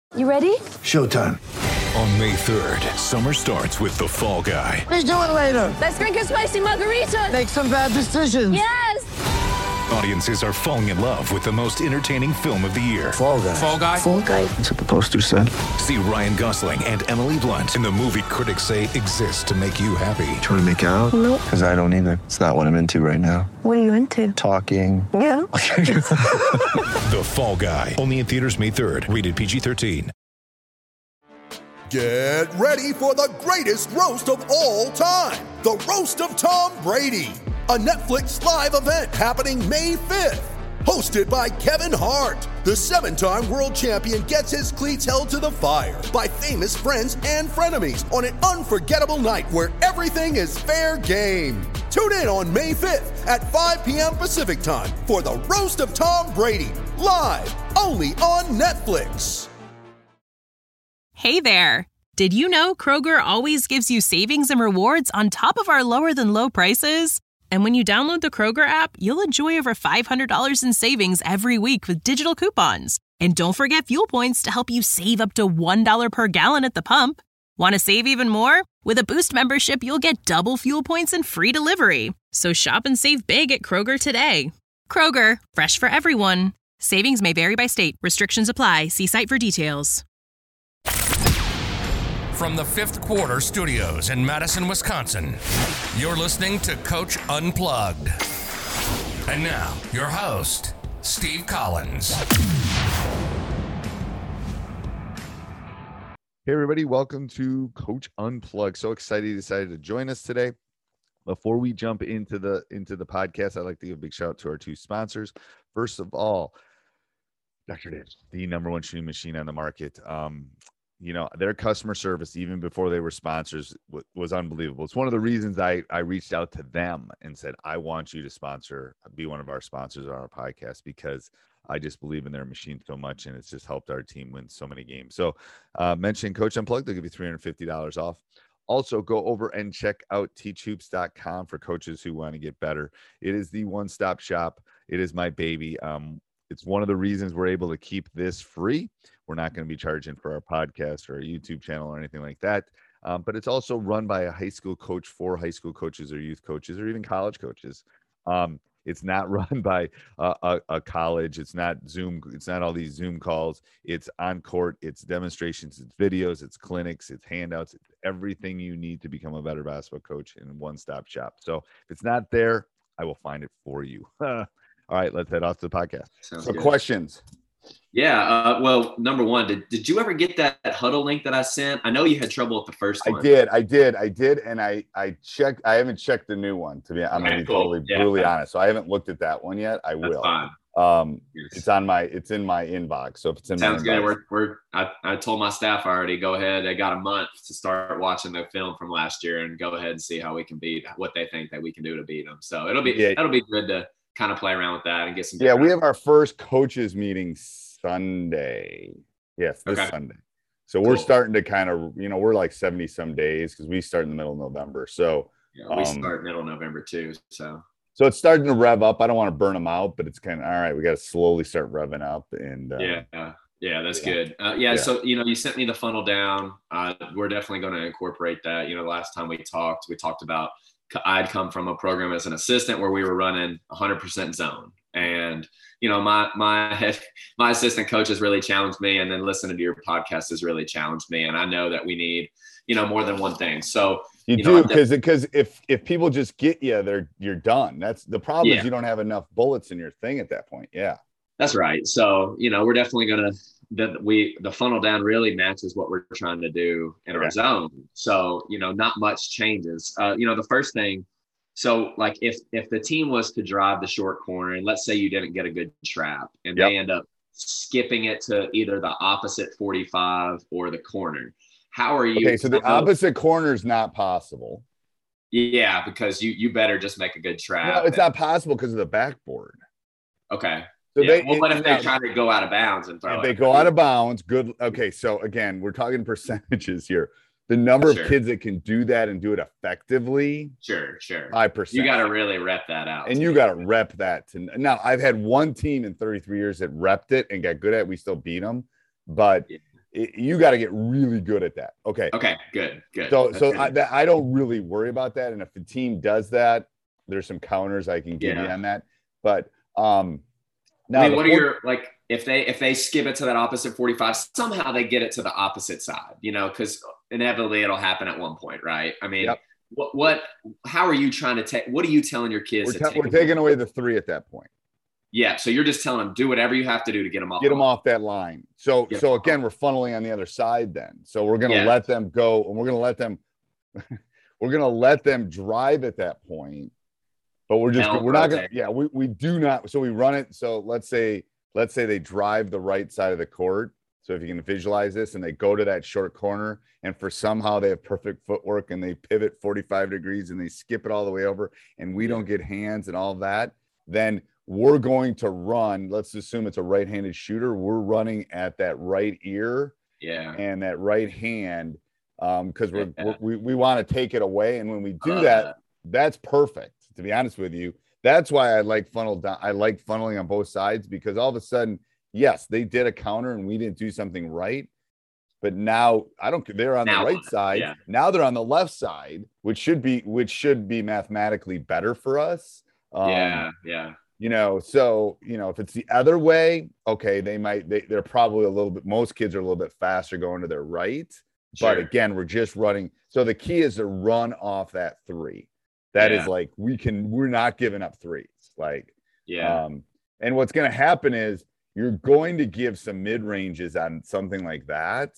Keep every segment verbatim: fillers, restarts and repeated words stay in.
You ready? Showtime. On May third, summer starts with The Fall Guy. Let's do it later. Let's drink a spicy margarita. Make some bad decisions. Yes! Audiences are falling in love with the most entertaining film of the year. Fall Guy. Fall Guy? Fall Guy. That's what the poster said. See Ryan Gosling and Emily Blunt in the movie critics say exists to make you happy. Trying to make it out? Nope. Because I don't either. It's not what I'm into right now. What are you into? Talking. Yeah. The Fall Guy. Only in theaters May third. Rated P G thirteen. Get ready for the greatest roast of all time. The Roast of Tom Brady. A Netflix live event happening May fifth. Hosted by Kevin Hart. The seven-time world champion gets his cleats held to the fire by famous friends and frenemies on an unforgettable night where everything is fair game. Tune in on May fifth at five p.m. Pacific time for the Roast of Tom Brady. Live only on Netflix. Hey there! Did you know Kroger always gives you savings and rewards on top of our lower-than-low prices? And when you download the Kroger app, you'll enjoy over five hundred dollars in savings every week with digital coupons. And don't forget fuel points to help you save up to one dollar per gallon at the pump. Want to save even more? With a Boost membership, you'll get double fuel points and free delivery. So shop and save big at Kroger today. Kroger, fresh for everyone. Savings may vary by state. Restrictions apply. See site for details. From the Fifth Quarter Studios in Madison, Wisconsin, you're listening to Coach Unplugged. And now, your host, Steve Collins. Hey, everybody. Welcome to Coach Unplugged. So excited you decided to join us today. Before we jump into the into the podcast, I'd like to give a big shout out to our two sponsors. First of all, Doctor Dish, the number one shooting machine on the market. Um, You know, their customer service, even before they were sponsors, w- was unbelievable. It's one of the reasons I, I reached out to them and said, I want you to sponsor, be one of our sponsors on our podcast, because I just believe in their machine so much, and it's just helped our team win so many games. So uh, mention Coach Unplugged, they'll give you three hundred fifty dollars off. Also, go over and check out teach hoops dot com for coaches who want to get better. It is the one-stop shop. It is my baby. Um, It's one of the reasons we're able to keep this free. We're not going to be charging for our podcast or our YouTube channel or anything like that. Um, but it's also run by a high school coach for high school coaches or youth coaches or even college coaches. Um, it's not run by a, a, a college. It's not Zoom. It's not all these Zoom calls. It's on court. It's demonstrations. It's videos. It's clinics. It's handouts. It's everything you need to become a better basketball coach in one-stop shop. So if it's not there, I will find it for you. All right, let's head off to the podcast. Sounds so good. Questions. Yeah. Uh, well, number one, did, did you ever get that, that huddle link that I sent? I know you had trouble with the first one. I did. I did. I did. And I, I checked. I haven't checked the new one, to be, I'm Okay, going to be cool. totally Yeah. brutally honest. So I haven't looked at that one yet. I That's will. fine. Um, Yes. It's on my, it's in my inbox. So if it's in Sounds my good. inbox, We're, we're, I, I told my staff already, go ahead. They got a month to start watching the film from last year and go ahead and see how we can beat what they think that we can do to beat them. So it'll be, Yeah. it'll be good to kind of play around with that and get some. yeah, we have our first coaches meeting Sunday. Yes, this Okay. Sunday. So we're Cool. starting to kind of, you know, we're like seventy some days because we start in the middle of November. So, Yeah, we um, start middle of November too. So so it's starting to rev up. I don't want to burn them out, but it's kind of, all right, we got to slowly start revving up. And uh, yeah, yeah, that's yeah. good. Uh, yeah, Yeah. So, you know, you sent me the funnel down. Uh, we're definitely going to incorporate that. You know, last time we talked, we talked about I'd come from a program as an assistant where we were running one hundred percent zone. And, you know, my my head, my assistant coach has really challenged me. And then listening to your podcast has really challenged me. And I know that we need, you know, more than one thing. So You, you know, do because because if if people just get you, they're you're done. That's the problem. Yeah. Is you don't have enough bullets in your thing at that point. Yeah, That's right. So, you know, we're definitely going to, that we, the funnel down really matches what we're trying to do in our Yeah. zone. So, you know, not much changes. Uh, you know, the first thing, so like if, if the team was to drive the short corner and let's say you didn't get a good trap and Yep. they end up skipping it to either the opposite forty-five or the corner, how are you? okay. So the opposite corner is not possible. Yeah, because you, you better just make a good trap. No, it's not possible because of the backboard. Okay. So Yeah. they, Well, what if they now, try to go out of bounds and throw if it? they go out of bounds, good. Okay, so again, we're talking percentages here. The number Sure. of kids that can do that and do it effectively, Sure, sure. five percent. You got to really rep that out. and you got to rep that. To now, I've had one team in thirty-three years that repped it and got good at it. We still beat them, but Yeah. it, you got to get really good at that. Okay. Okay. Good. Good. So, That's so good. I, that, I don't really worry about that. And if the team does that, there's some counters I can give Yeah. you on that. But um, now I mean, what are four- your like if they if they skip it to that opposite forty-five, somehow they get it to the opposite side, you know, because inevitably it'll happen at one point, right? I mean, Yep. what what how are you trying to take? What are you telling your kids? we're, to ta- take we're taking away the three at that point. Yeah, so you're just telling them do whatever you have to do to get them off. Get them off that line. So, Get so 'em again, we're funneling on the other side then. So we're going to Yeah. let them go and we're going to let them, we're going to let them drive at that point, but we're just, Help we're not going rotate. to, yeah, we, we do not. So we run it. So let's say, let's say they drive the right side of the court. So if you can visualize this and they go to that short corner and for somehow they have perfect footwork and they pivot forty-five degrees and they skip it all the way over and we don't get hands and all that, then we're going to run. Let's assume it's a right-handed shooter. We're running at that right ear Yeah. and that right hand um, because we're, Yeah. we're, we we want to take it away. And when we I do love that, that. that's perfect. To be honest with you, that's why I like funnel down. I like funneling on both sides because all of a sudden, yes, they did a counter and we didn't do something right. But now I don't. They're on Now the right what? side. Yeah. Now they're on the left side, which should be which should be mathematically better for us. Um, yeah. Yeah. You know, so, you know, if it's the other way, okay, they might, they, they're probably a little bit, most kids are a little bit faster going to their right. But Sure. again, we're just running. So the key is to run off that three. That is Yeah. like, we can, we're not giving up threes. Like, Yeah. um, and what's going to happen is you're going to give some mid ranges on something like that.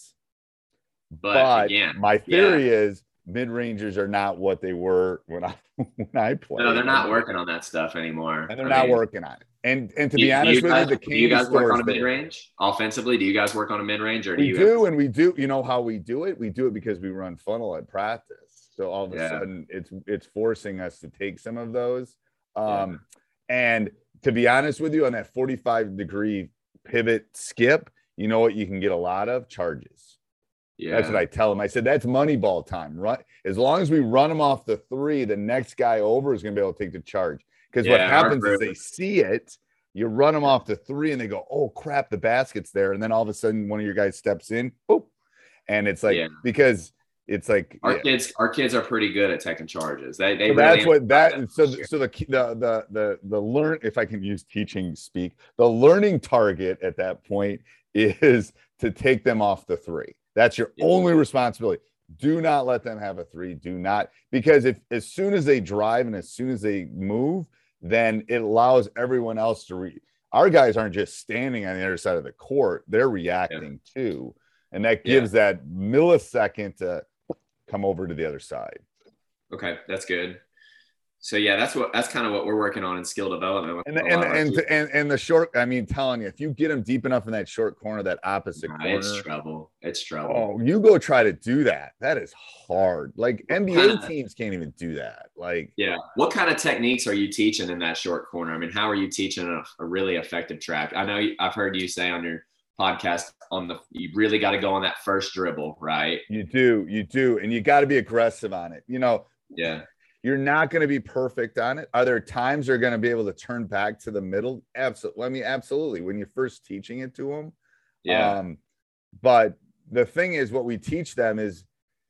but, But again, my theory yeah. is mid rangers are not what they were when I, when I played. No, they're not working on that stuff anymore. And they're I not mean, working on it. And and to do- be do honest you with guys, you, the do you candy guys work store on is a there. mid range offensively? Do you guys work on a mid range, or do We you? do, and we do. You know how we do it? We do it because we run funnel at practice. So all of a Yeah. sudden, it's it's forcing us to take some of those. Yeah. Um, And to be honest with you, on that forty-five degree pivot skip, you know what you can get a lot of? Charges. Yeah. That's what I tell them. I said, that's money ball time, right? As long as we run them off the three, the next guy over is going to be able to take the charge. Because what Yeah, our happens is group- they see it, you run them off the three, and they go, oh, crap, the basket's there. And then all of a sudden, one of your guys steps in, boop. And it's like, Yeah. because it's like, Our yeah. kids, our kids are pretty good at taking charges. They, they So really that's what that emphasize so this so the the the the the learn if I can use teaching speak, the learning target at that point is to take them off the three. That's your Yeah. only responsibility. Do not let them have a three. Do not, because if as soon as they drive and as soon as they move, then it allows everyone else to read. Our guys aren't just standing on the other side of the court, they're reacting too. And that Yeah. gives that millisecond to come over to the other side. Okay, that's good. So yeah, that's what that's kind of what we're working on in skill development. with And a the, lot and of our and, kids. and and the short, I mean, telling you, if you get them deep enough in that short corner, that opposite Nah, corner, it's trouble. It's trouble. oh, you go try to do that. That is hard. Like N B A kinda- teams can't even do that. Like, Yeah. What kind of techniques are you teaching in that short corner? I mean, how are you teaching a, a really effective track? I know you, I've heard you say on your podcast on the you really got to go on that first dribble, right? you do, you do, and you got to be aggressive on it. You know, Yeah. you're not going to be perfect on it. Are there times they're going to be able to turn back to the middle? Absolutely. I mean, absolutely. When you're first teaching it to them. Yeah. Um, but the thing is, what we teach them is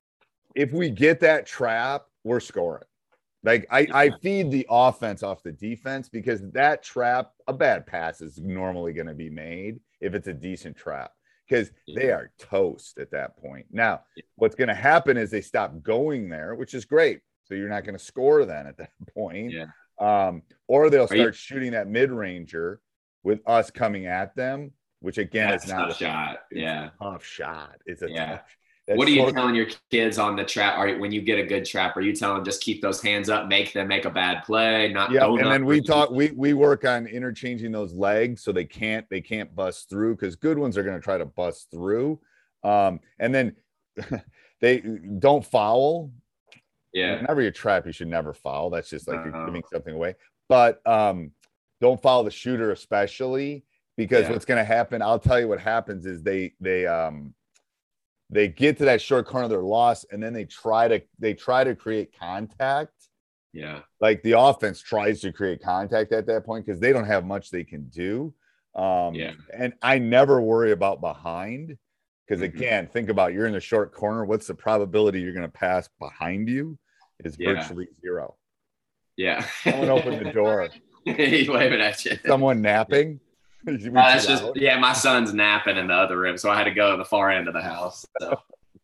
if we get that trap, we're scoring. Like I, I feed the offense off the defense because that trap, a bad pass is normally going to be made if it's a decent trap because they are toast at that point. Now, what's going to happen is they stop going there, which is great. So you're not going to score then at that point. Yeah. Um, or they'll Are start you- shooting that mid ranger with us coming at them, which again That's is a not tough shot. it's Yeah. a tough shot. It's a Yeah. tough. that What are you short- telling your kids on the trap? Are when you get a good trap, are you telling them just keep those hands up, make them make a bad play, not Yeah, donut and then we or- talk. We we work on interchanging those legs so they can't they can't bust through because good ones are going to try to bust through. Um, and then they don't foul. Yeah. Whenever you trap, you should never foul. That's just like you're Uh-huh. giving something away. But um, don't foul the shooter, especially because Yeah. what's going to happen. I'll tell you what happens is they they um they get to that short corner, they're lost, and then they try to they try to create contact. Yeah. Like the offense tries to create contact at that point because they don't have much they can do. Um, Yeah. And I never worry about behind Because Mhm. again, think about you're in the short corner. What's the probability you're going to pass behind you? Is Yeah. virtually zero. Yeah. Someone opened the door. He's waving at you. Someone napping. Is we Uh, that's too just loud? yeah. My son's napping in the other room, so I had to go to the far end of the house. So.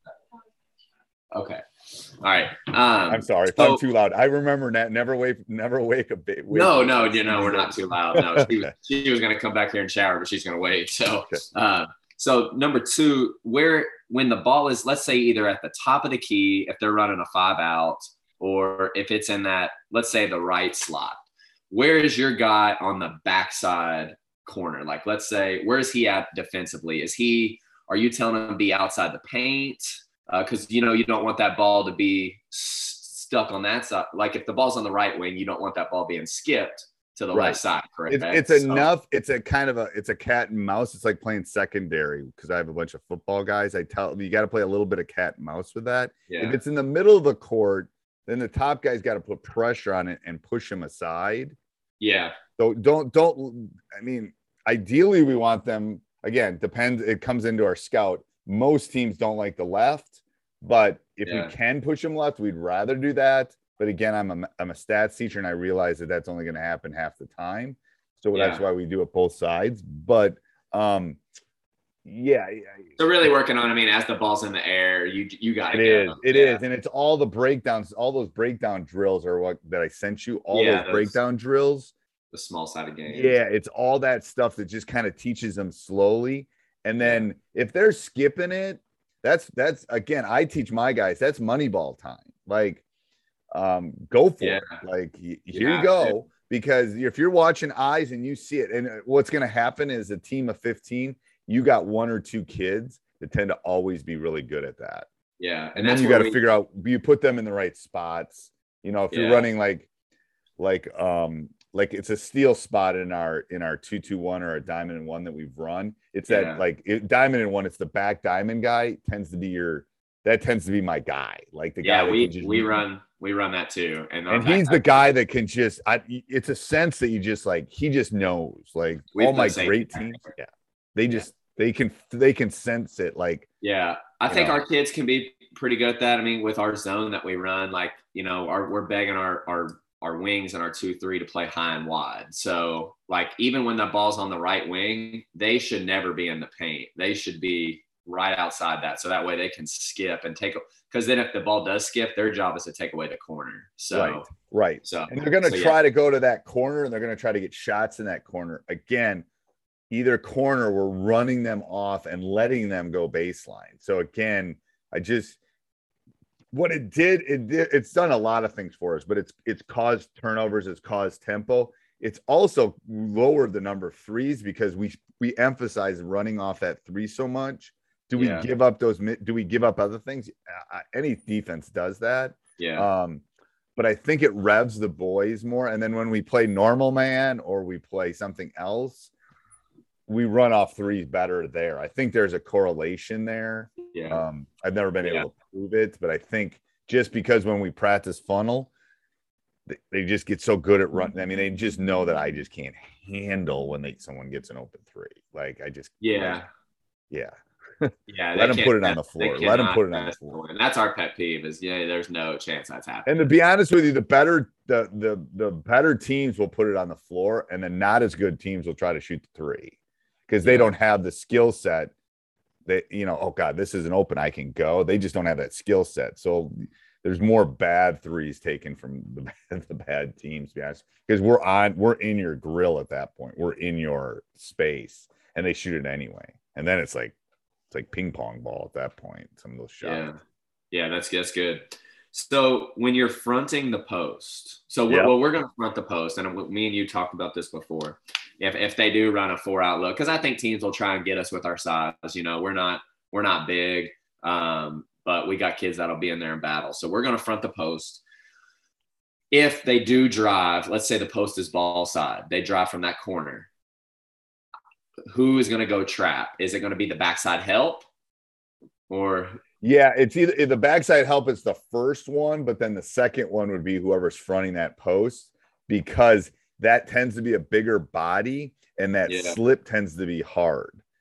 Okay. All right. Um, I'm sorry if so- I'm too loud. I remember that. Never wake. Never wake a bit. No, no, you know we're not too loud. No, she, Okay. she was going to come back here and shower, but she's going to wait. So, Okay. uh, so number two, where when the ball is, let's say either at the top of the key, if they're running a five out, or if it's in that, let's say the right slot, where is your guy on the backside corner? Like, let's say, where is he at defensively? Is he? Are you telling him to be outside the paint? Because uh, you know you don't want that ball to be s- stuck on that side. Like if the ball's on the right wing, you don't want that ball being skipped to the Right. left side. Correct. It's, it's So- enough. It's a kind of a. It's a cat and mouse. It's like playing secondary because I have a bunch of football guys. I tell you got to play a little bit of cat and mouse with that. Yeah. If it's in the middle of the court, then the top guy's got to put pressure on it and push him aside. Yeah. So don't don't. I mean, ideally we want them again. Depends. It comes into our scout. Most teams don't like the left, but if Yeah. we can push them left, we'd rather do that. But again, I'm a I'm a stats teacher, and I realize that that's only going to happen half the time. So that's Yeah. why we do it both sides. But um, yeah, yeah, So really working on. I mean, as the ball's in the air, you you got it to is. It yeah. is, and it's all the breakdowns. All those breakdown drills are what that I sent you. All Yeah, those those- breakdown drills. the small side of game. Yeah, it's all that stuff that just kind of teaches them slowly. And then if they're skipping it, that's that's again, I teach my guys that's Moneyball time. Like, um, go for Yeah. it. Like, y- You here you have go. to. Because if you're watching eyes and you see it, and what's going to happen is a team of fifteen, you got one or two kids that tend to always be really good at that. Yeah. And, then that's you where got to we- figure out you put them in the right spots. You know, if you're Yeah. running like like um like it's a steel spot in our in our two two one or a diamond and one that we've run. It's that Yeah. like it, diamond and one. It's the back diamond guy tends to be your that tends to be my guy. Like the Yeah, guy that we can just we run we run that too, and, and our he's back- the guy that can just I it's a sense that you just like he just knows like We've all done my safety great back teams. there. Yeah, they just they can they can sense it like Yeah, I you think know. our kids can be pretty good at that. I mean, with our zone that we run, like you know, our, we're begging our our our wings and our two three to play high and wide. So like even when the ball's on the right wing, they should never be in the paint. They should be right outside that, so that way they can skip and take. Because then if the ball does skip, their job is to take away the corner. So right right. so And they're going to so, yeah. try to go to that corner and they're going to try to get shots in that corner. Again, either corner, we're running them off and letting them go baseline. So again, I just, what it did, it did, it's done a lot of things for us, but it's, it's caused turnovers. It's caused tempo. It's also lowered the number of threes because we, we emphasize running off that three so much. Do we Yeah. give up those, do we give up other things? Uh, Any defense does that. Yeah. Um, but I think it revs the boys more. And then when we play normal man or we play something else, we run off threes better there. I think there's a correlation there. yeah. Um, I've never been Yeah. able to prove it, but I think just because when we practice funnel, they, they just get so good at running. I mean, they just know that I just can't handle when they someone gets an open three. Like I just yeah. yeah. Yeah. Let they 'em can't- put it on the they floor. Let 'em cannot put it on the pass floor. And that's our pet peeve is, yeah, there's no chance that's happening. And to be honest with you, the better the the the better teams will put it on the floor, and the not as good teams will try to shoot the three because they Yeah. don't have the skill set. That you know, oh god, this is an open, I can go. They just don't have that skill set. So there's more bad threes taken from the bad, the bad teams, yes, because we're on we're in your grill at that point. We're in your space, and they shoot it anyway. And then it's like it's like ping pong ball at that point. Some of those shots. Yeah, yeah, that's that's good. So when you're fronting the post, so we're, Yeah. well, we're going to front the post, and me and you talked about this before. If if they do run a four out look, because I think teams will try and get us with our size. You know, we're not we're not big, um, but we got kids that'll be in there in battle. So we're going to front the post. If they do drive, let's say the post is ball side, they drive from that corner. Who is going to go trap? Is it going to be the backside help, or Yeah, it's either the backside help is the first one, but then the second one would be whoever's fronting that post because that tends to be a bigger body and that Yeah. slip tends to be hard.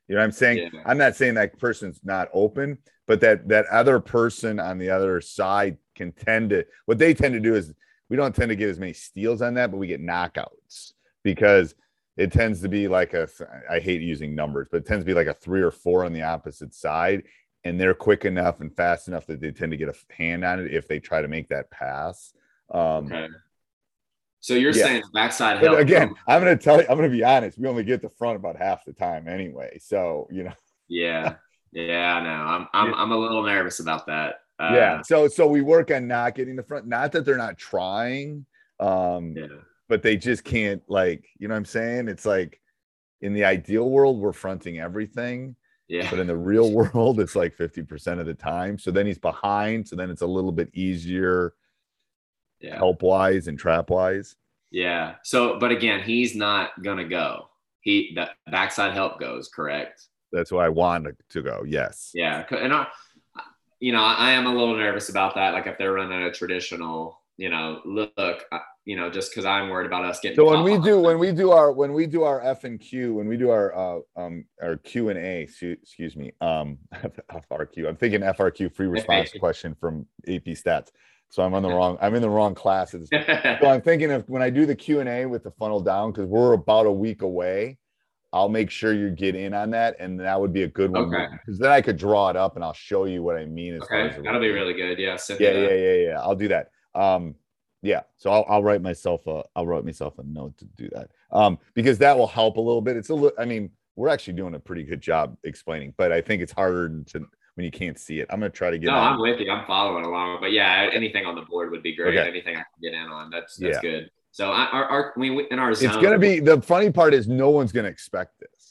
You know what I'm saying? Yeah. I'm not saying that person's not open, but that that other person on the other side can tend to, what they tend to do is we don't tend to get as many steals on that, but we get knockouts because it tends to be like a, I hate using numbers, but it tends to be like a three or four on the opposite side. And they're quick enough and fast enough that they tend to get a hand on it if they try to make that pass. Um, okay. So you're yeah. saying backside but help. again, I'm going to tell you, I'm going to be honest. We only get the front about half the time anyway. So, you know. Yeah. Yeah, I know. I'm, I'm, I'm a little nervous about that. Uh, yeah. So, so we work on not getting the front, not that they're not trying, um, yeah. but they just can't, like, you know what I'm saying? It's like in the ideal world, we're fronting everything. Yeah. But in the real world, it's like fifty percent of the time. So then he's behind. So then it's a little bit easier yeah. help wise and trap wise. Yeah. So, but again, he's not going to go. He, the backside help goes, correct? That's why I want to go. Yes. Yeah. And I, you know, I am a little nervous about that. Like if they're running a traditional, you know, look, you know, just because I'm worried about us getting. So when we do, when we do our, when we do our F and Q, when we do our, uh, um, our Q and A, excuse me, um, F R Q, I'm thinking F R Q, free response question from A P Stats. So I'm on the wrong, I'm in the wrong class at this point. So I'm thinking of when I do the Q and A with the funnel down, because we're about a week away, I'll make sure you get in on that. And that would be a good one. Okay. Because then I could draw it up and I'll show you what I mean. As okay. far as That'll be really good. Yeah. Yeah, yeah, yeah, yeah. I'll do that. Um, yeah. So I'll, I'll write myself a, I'll write myself a note to do that. Um, because that will help a little bit. It's a little, I mean, we're actually doing a pretty good job explaining, but I think it's harder to, when you can't see it. I'm going to try to get No, on. I'm with you. I'm following along. But yeah, anything on the board would be great. Okay. Anything I can get in on. That's, that's Yeah. good. So I, our, our, we, in our zone. It's going to be, the funny part is no one's going to expect this.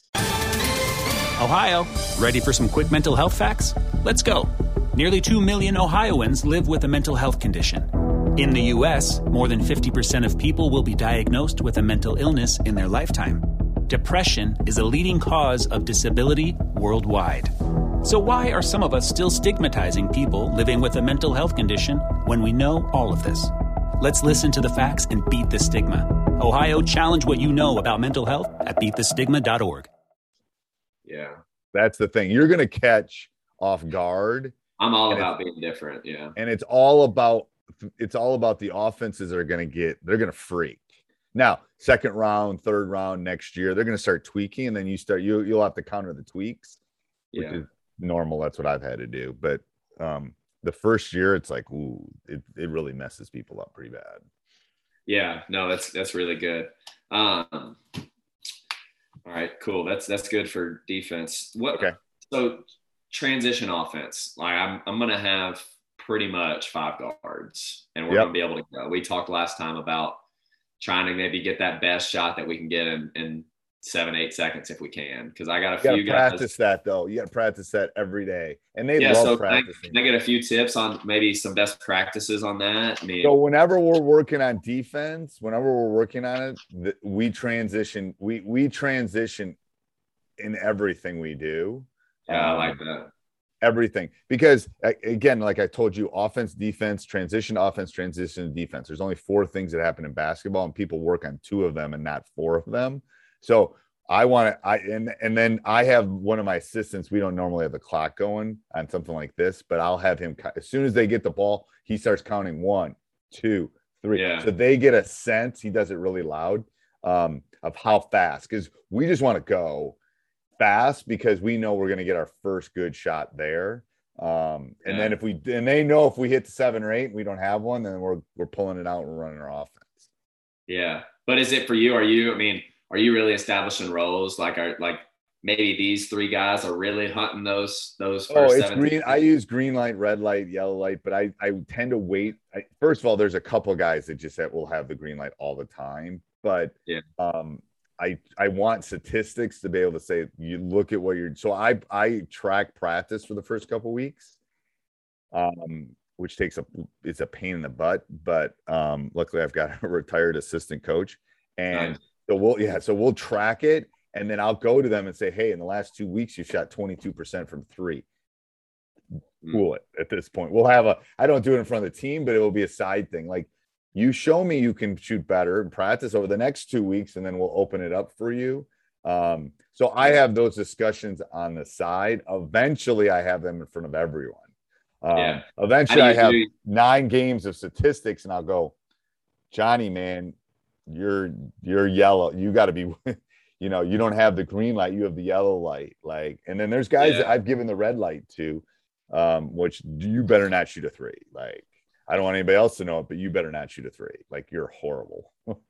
Ohio, ready for some quick mental health facts? Let's go. Nearly two million Ohioans live with a mental health condition. In the U S, more than fifty percent of people will be diagnosed with a mental illness in their lifetime. Depression is a leading cause of disability worldwide. So why are some of us still stigmatizing people living with a mental health condition when we know all of this? Let's listen to the facts and beat the stigma. Ohio, challenge what you know about mental health at beat the stigma dot org. Yeah. That's the thing. You're going to catch off guard. I'm all about being different. Yeah. And it's all about, it's all about the offenses are going to get, they're going to freak. Now, second round, third round next year, they're going to start tweaking, and then you start, you, you'll have to counter the tweaks, which Yeah. is normal. That's what I've had to do. But um, the first year, it's like, ooh, it, it really messes people up pretty bad. Yeah, no, that's, that's really good. Um, all right, cool. That's, that's good for defense. What, Okay. So transition offense, like I'm, I'm going to have pretty much five guards, and we're Yep. going to be able to go. We talked last time about trying to maybe get that best shot that we can get in, in seven, eight seconds if we can. Cause I got a You got few to guys. practice that, though. You got to practice that every day. And they Yeah. love So can I, practicing. can I get a few tips on maybe some best practices on that? I mean, So whenever we're working on defense, whenever we're working on it, th- we transition, we, we transition in everything we do. yeah, I Um, like that. Everything, because a- again, like I told you, offense, defense, transition, offense, transition, defense. There's only four things that happen in basketball, and people work on two of them and not four of them. So I want to, I and and then I have one of my assistants. We don't normally have the clock going on something like this, but I'll have him as soon as they get the ball, he starts counting one, two, three. Yeah. So they get a sense. He does it really loud um, of how fast, because we just want to go fast because we know we're going to get our first good shot there. Um, and Yeah. then if we, and they know if we hit the seven or eight and we don't have one, then we're, we're pulling it out and we're running our offense. Yeah. But is it for you? Are you, I mean, are you really establishing roles? Like, are like maybe these three guys are really hunting those, those first Oh, it's seven green. I use green light, red light, yellow light, but I, I tend to wait. I, first of all, there's a couple of guys that just that will have the green light all the time, but Yeah. um, I, I want statistics to be able to say, you look at what you're, so I, I track practice for the first couple of weeks, um, which takes a, it's a pain in the butt, but um, luckily I've got a retired assistant coach, and Nice. so we'll, yeah, so we'll track it, and then I'll go to them and say, hey, in the last two weeks, you shot twenty-two percent from three. Cool it at this point. We'll have a, I don't do it in front of the team, but it will be a side thing. Like, you show me you can shoot better and practice over the next two weeks, and then we'll open it up for you. Um, so I have those discussions on the side. Eventually, I have them in front of everyone. Um, Yeah. Eventually, How I do you have do- nine games of statistics, and I'll go, Johnny, man, you're you're yellow. You got to be, you know, you don't have the green light. You have the yellow light. Like, and then there's guys that Yeah. I've given the red light to, um, which you better not shoot a three. Like, I don't want anybody else to know it, but you better not shoot a three. Like, you're horrible.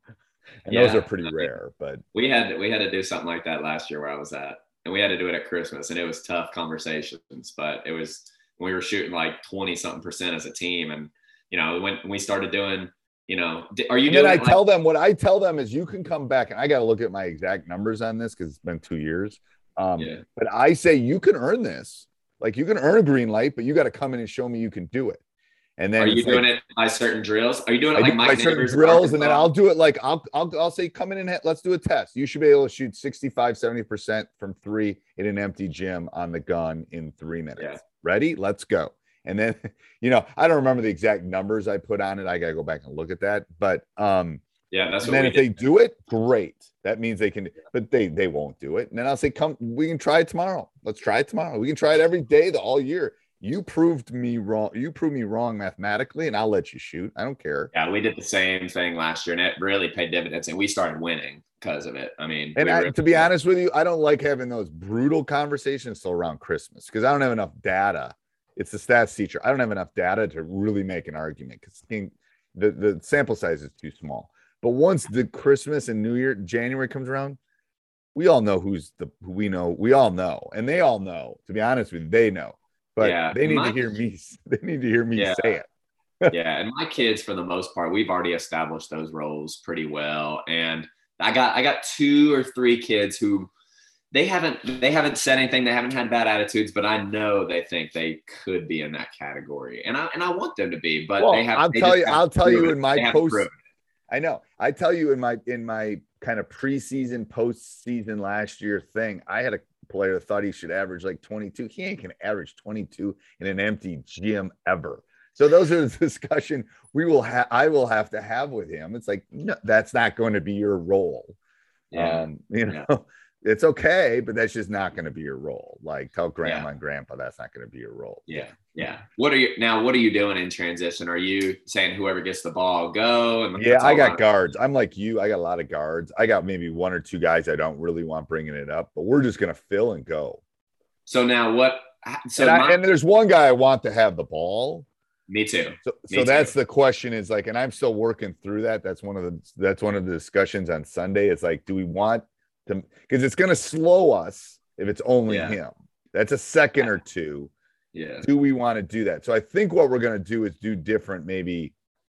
And those Yeah. are pretty rare, but We had we had to do something like that last year where I was at, and we had to do it at Christmas, and it was tough conversations, but it was we were shooting like twenty something percent as a team, and you know when we started doing, you know, are you and doing? then I like, tell them what I tell them is you can come back, and I got to look at my exact numbers on this because it's been two years. Um, Yeah. But I say you can earn this, like you can earn a green light, but you got to come in and show me you can do it. And then Are you it's doing like, it by certain drills? Are you doing it I like do Mike my certain Neighbors in drills, and then Arkansas? I'll do it like I'll I'll I'll say come in and ha- let's do a test. You should be able to shoot sixty-five, seventy percent from three in an empty gym on the gun in three minutes. Yeah. Ready? Let's go. And then, you know, I don't remember the exact numbers I put on it. I gotta go back and look at that. But um, Yeah, that's and what then we if did. they do it, great. That means they can, but they they won't do it. And then I'll say, come, we can try it tomorrow. Let's try it tomorrow. We can try it every day, the all year. You proved me wrong. You proved me wrong mathematically, and I'll let you shoot. I don't care. Yeah, we did the same thing last year, and it really paid dividends, and we started winning because of it. I mean, And we I, really- to be honest with you, I don't like having those brutal conversations till around Christmas because I don't have enough data. It's the stats teacher. I don't have enough data to really make an argument because the, the sample size is too small. But once the Christmas and New Year, January comes around, we all know who's the who we know. We all know, and they all know. To be honest with you, they know. But Yeah, they need my- to hear me. They need to hear me Yeah. say it. yeah, and my kids, for the most part, we've already established those roles pretty well. And I got I got two or three kids who they haven't they haven't said anything, they haven't had bad attitudes, but I know they think they could be in that category, and I and I want them to be. But Well, they have. I'll they tell just you. haven't I'll tell you proven in it. my They haven't post. proven I know. I tell you in my in my kind of preseason, postseason last year thing, I had a player that thought he should average like twenty-two. He ain't gonna average twenty-two in an empty gym ever. So those are the discussion we will have. I will have to have with him. It's like, no, that's not going to be your role. Yeah. Um, you know, Yeah. it's okay, but that's just not going to be your role. Like tell grandma Yeah. and grandpa that's not going to be your role. Yeah, yeah. What are you now? What are you doing in transition? Are you saying whoever gets the ball go? And Yeah, that's I all got on- guards. I'm like you. I got a lot of guards. I got maybe one or two guys I don't really want bringing it up, but we're just going to fill and go. So now what? So and, I, my- and there's one guy I want to have the ball. me too. So, Me so that's too. the question is like, and I'm still working through that. That's one of the, that's one of the discussions on Sunday. It's like, do we want to, because it's going to slow us if it's only Yeah. him. That's a second or two. Yeah. Do we want to do that? So I think what we're going to do is do different, maybe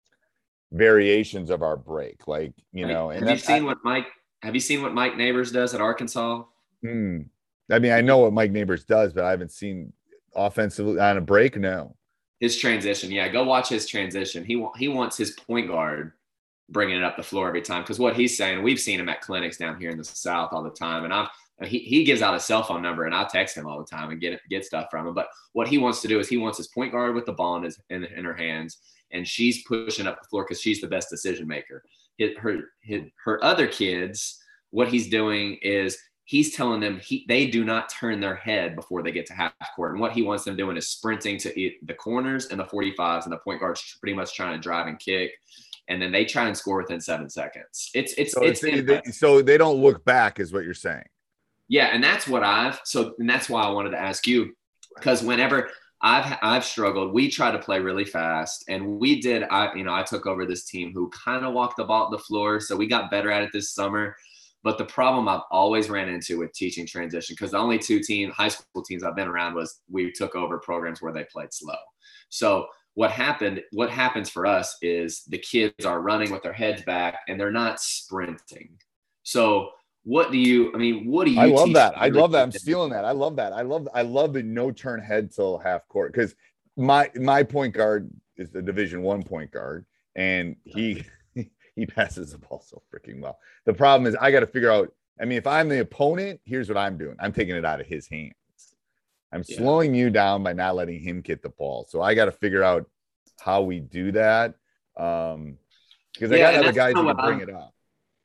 variations of our break. Like, you know, and have you that's, seen what Mike? Have you seen what Mike Neighbors does at Arkansas? Hmm. I mean, I know what Mike Neighbors does, but I haven't seen offensively on a break. No. His transition, yeah, go watch his transition. He wa- he wants his point guard bringing it up the floor every time because what he's saying, we've seen him at clinics down here in the South all the time, and I've he he gives out a cell phone number, and I text him all the time and get get stuff from him. But what he wants to do is he wants his point guard with the ball in his in, in her hands, and she's pushing up the floor because she's the best decision maker. His, her his, her other kids, what he's doing is he's telling them he, they do not turn their head before they get to half court. And what he wants them doing is sprinting to it, the corners and the forty-fives, and the point guard's pretty much trying to drive and kick. And then they try and score within seven seconds. It's, it's, So, it's, it's, they, so they don't look back is what you're saying. yeah. And that's what I've, so, and that's why I wanted to ask you, because whenever I've, I've struggled, we try to play really fast, and we did, I, you know, I took over this team who kind of walked the ball to the floor. So we got better at it this summer. But the problem I've always ran into with teaching transition, because the only two team high school teams I've been around was we took over programs where they played slow. So what happened, what happens for us is the kids are running with their heads back and they're not sprinting. So what do you, I mean, what do you I love teach that. I your love that. I'm kids? stealing that. I love that. I love, I love the no turn head till half court. Cause my, my point guard is the division one point guard, and he, he passes the ball so freaking well. The problem is I got to figure out, I mean, if I'm the opponent, here's what I'm doing. I'm taking it out of his hands. I'm Yeah. slowing you down by not letting him get the ball. So I got to figure out how we do that. Um, because I Yeah, got and other that's guys kinda who can what bring I'm- it up.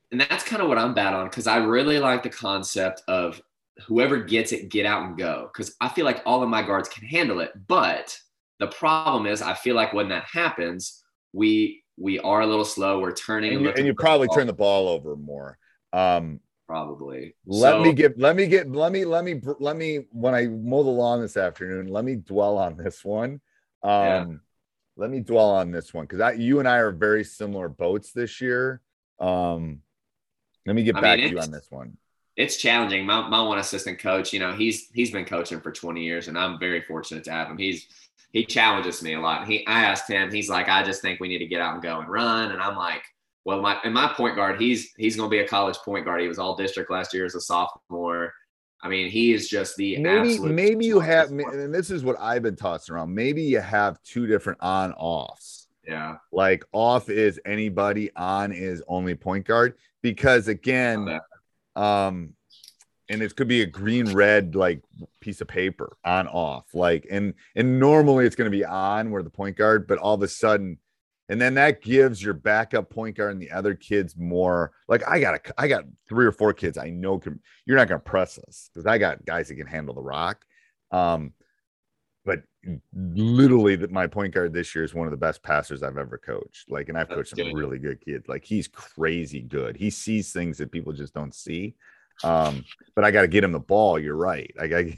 and that's kind of what I'm bad on, because I really like the concept of whoever gets it, get out and go. Because I feel like all of my guards can handle it. But the problem is, I feel like when that happens, we we are a little slow. We're turning, and you, and you probably turn the ball over more. Um, probably. Let so, me get. Let me get. Let me. Let me. Let me. When I mow the lawn this afternoon, let me dwell on this one. Um, yeah. Let me dwell on this one because I, you and I are very similar boats this year. Um, let me get I back mean, to you on this one. It's challenging. My my one assistant coach, you know, he's he's been coaching for twenty years, and I'm very fortunate to have him. He's he challenges me a lot. He I asked him, he's like, I just think we need to get out and go and run. And I'm like, well, my and my point guard, he's he's going to be a college point guard. He was all district last year as a sophomore. I mean, he is just the maybe absolute maybe you have, and this is what I've been tossing around. Maybe you have two different on offs. Yeah, like off is anybody, on is only point guard. Because again, um, and it could be a green red like piece of paper on off, like and and normally it's going to be on where the point guard, but all of a sudden. And then that gives your backup point guard and the other kids more. Like I got a, I got three or four kids I know can. You're not going to press us because I got guys that can handle the rock. Um, but literally, that my point guard this year is one of the best passers I've ever coached. Like, and I've That's coached some good. really good kids. Like he's crazy good. He sees things that people just don't see. Um, but I got to get him the ball. You're right. I got.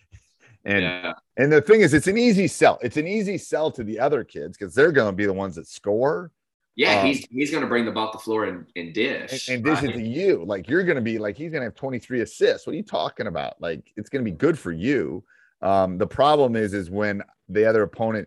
And yeah. and the thing is, it's an easy sell. It's an easy sell to the other kids because they're going to be the ones that score. Yeah, um, he's he's going to bring the ball to the floor and, and dish. And, and dish right? it to you. Like you're going to be like, he's going to have twenty-three assists. What are you talking about? Like it's going to be good for you. Um, the problem is, is when the other opponent,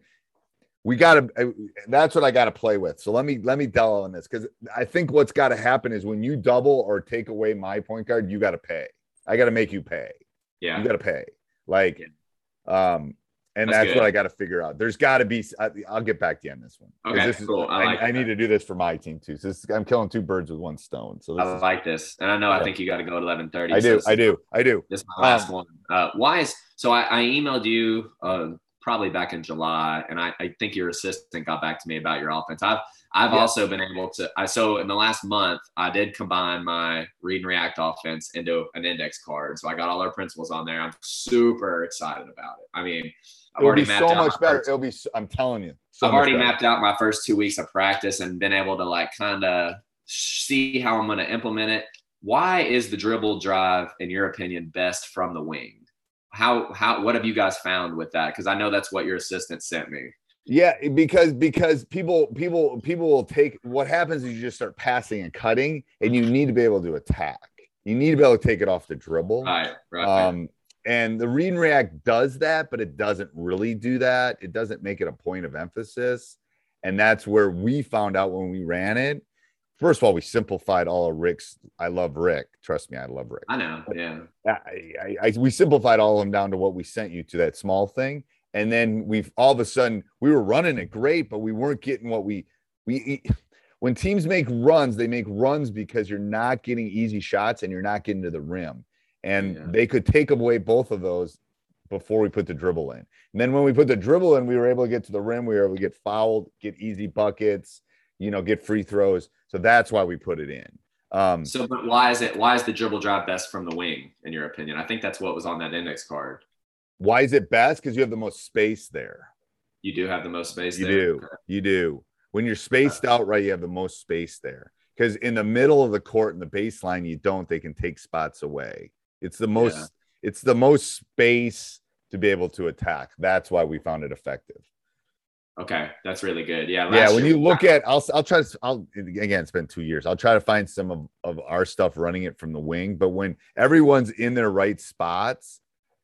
we got to, that's what I got to play with. So let me, let me delve on this. Cause I think what's got to happen is when you double or take away my point guard, you got to pay. I got to make you pay. Yeah. You got to pay. Like, yeah. Um, and that's, that's what I got to figure out. There's got to be. I, I'll get back to you on this one. Okay, this is, cool. I, I, like I need to do this for my team too. So this is, I'm killing two birds with one stone. So this I is, like this, and I know yeah. I think you got to go at eleven thirty. I do. So I do. I do. This is my last um, one. Uh, why is so? I, I emailed you uh, probably back in July, and I, I think your assistant got back to me about your offense. I've I've yes. also been able to. I so in the last month, I did combine my read and react offense into an index card. So I got all our principles on there. I'm super excited about it. I mean. I've It'll already be mapped so out much better. first, It'll be. I'm telling you. So I've already better. mapped out my first two weeks of practice and been able to like kind of see how I'm going to implement it. Why is the dribble drive, in your opinion, best from the wing? How how what have you guys found with that? Because I know that's what your assistant sent me. Yeah, because because people people people will take. What happens is you just start passing and cutting, and you need to be able to attack. You need to be able to take it off the dribble. Right. Right. Um, And the read and react does that, but it doesn't really do that. It doesn't make it a point of emphasis. And that's where we found out when we ran it. First of all, we simplified all of Rick's. I love Rick. Trust me, I love Rick. I know. Yeah. I, I, I, we simplified all of them down to what we sent you to that small thing. And then we've all of a sudden we were running it great, but we weren't getting what we, we, when teams make runs, they make runs because you're not getting easy shots and you're not getting to the rim. And yeah. they could take away both of those before we put the dribble in. And then when we put the dribble in, we were able to get to the rim. We were able to get fouled, get easy buckets, you know, get free throws. So that's why we put it in. Um, so, but why is it, why is the dribble drive best from the wing, in your opinion? I think that's what was on that index card. Why is it best? Because you have the most space there. You do have the most space you there. You do. Okay. You do. When you're spaced out right, you have the most space there. Because in the middle of the court and the baseline, you don't. They can take spots away. It's the most yeah. it's the most space to be able to attack. That's why we found it effective. Okay, that's really good. Yeah. Yeah. When you look at, I'll I'll try to. I'll again. It's been two years. I'll try to find some of, of our stuff running it from the wing. But when everyone's in their right spots,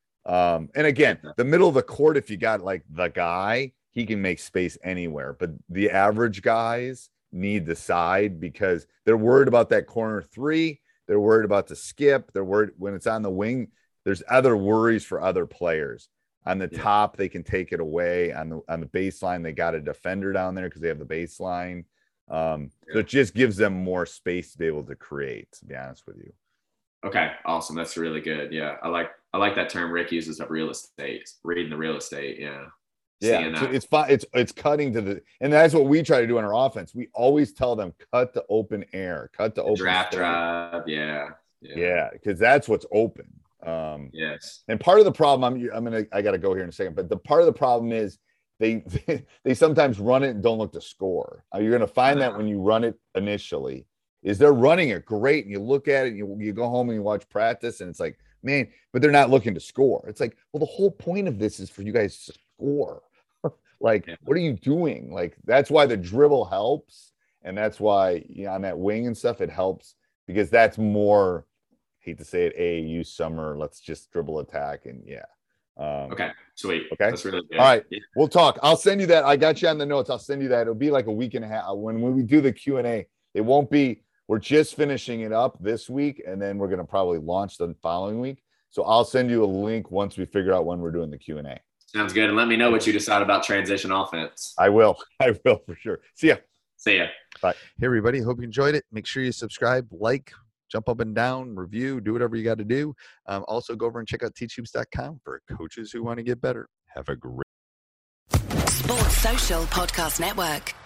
um, and again, the middle of the court, if you got like the guy, he can make space anywhere. But the average guys need the side because they're worried about that corner three. They're worried about the skip. They're worried when it's on the wing. There's other worries for other players. On the yeah. top, they can take it away. On the on the baseline, they got a defender down there because they have the baseline. Um, yeah. So it just gives them more space to be able to create. To be honest with you. Okay, awesome. That's really good. Yeah, I like I like that term Rick uses of real estate. Reading the real estate. Yeah. Yeah, seeing it's, that. it's fine. It's it's cutting to the, and that's what we try to do in our offense. We always tell them cut the open air, cut the, The open draft space. drive. Yeah. Yeah, because that's what's open. Um, Yes. and part of the problem, I'm I'm gonna I gotta go here in a second, but the part of the problem is they they sometimes run it and don't look to score. Uh, you're gonna find that when you run it initially, is they're running it great, and you look at it, and you you go home and you watch practice, and it's like, man, but they're not looking to score. It's like, well, the whole point of this is for you guys to score. Like, yeah. What are you doing? Like, that's why the dribble helps, and that's why, you know, on that wing and stuff, it helps because that's more. Hate to say it, A A U summer. Let's just dribble attack, and yeah. Um, okay, sweet. Okay, that's really good. All right, yeah. We'll talk. I'll send you that. I got you on the notes. I'll send you that. It'll be like a week and a half when when we do the Q and A. It won't be. We're just finishing it up this week, and then we're gonna probably launch the following week. So I'll send you a link once we figure out when we're doing the Q and A. Sounds good. And let me know what you decide about transition offense. I will. I will for sure. See ya. See ya. Bye. Hey everybody. Hope you enjoyed it. Make sure you subscribe, like. Jump up and down, review, do whatever you got to do. Um, also, go over and check out teach hoops dot com for coaches who want to get better. Have a great Sports Social Podcast Network.